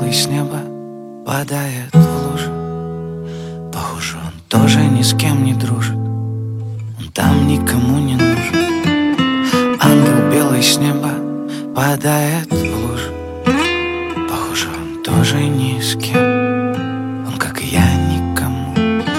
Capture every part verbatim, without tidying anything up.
белый с неба падает в лужу. Похоже, он тоже ни с кем не дружит, он там никому не нужен. Ангел белый с неба падает в лужу. Похоже, он тоже ни с кем, он, как и я, никому.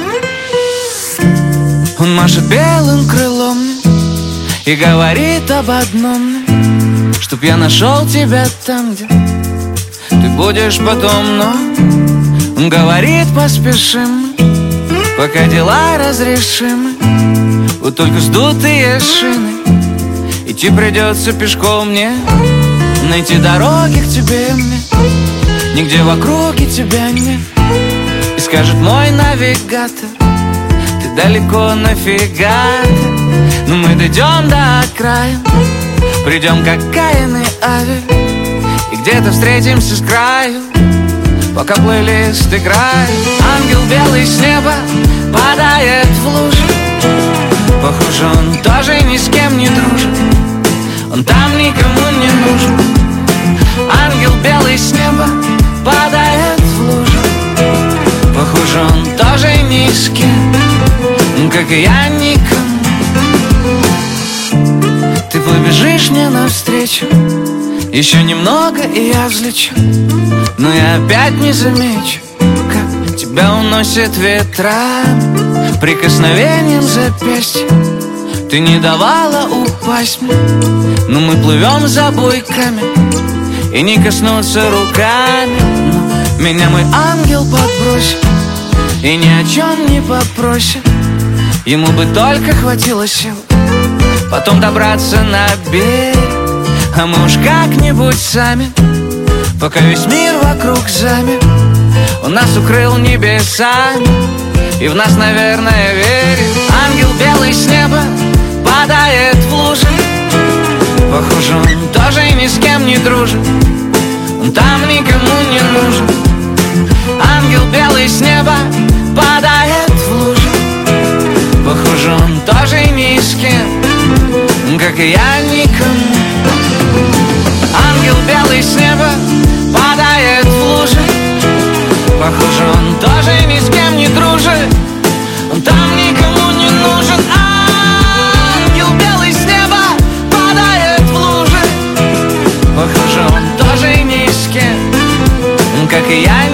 Он машет белым крылом и говорит об одном: чтоб я нашел тебя там, где ты будешь потом. Но он говорит: поспешим, пока дела разрешимы. Вот только сдутые шины, идти придется пешком мне. Найти дороги к тебе мне нигде в округе тебя нет. И скажет мой навигатор: ты далеко нафига ты? Но мы дойдем до окраин, придем как Каин и Авель, и где-то встретимся с краю, пока плейлист играет. Ангел белый с неба падает в лужу. Похоже, он тоже ни с кем не дружит, он там никому не нужен. Ангел белый с неба падает в лужу. Похоже, он тоже ни с кем, как и я, никому. Ты побежишь мне навстречу, еще немного и я взлечу, но я опять не замечу, как тебя уносят ветра. Прикосновением запястья ты не давала упасть мне, но мы плывем за буйками и не коснуться руками. Но меня мой ангел подбросит и ни о чем не попросит. Ему бы только хватило сил потом добраться на берег, а мы уж как-нибудь сами, пока весь мир вокруг замер. Он нас укрыл небесами и в нас, наверное, верит. Ангел белый с неба падает в лужи. Похоже, он тоже ни с кем не дружит, он там никому не нужен. Ангел белый с неба падает в лужи. Похоже, он тоже ни с кем, как и я, никому. Ангел белый с неба падает в лужи. Похоже, он тоже ни с кем не дружит, он там никому не нужен. Ангел белый с неба падает в лужи. Похоже, он тоже ни с кем, как и я,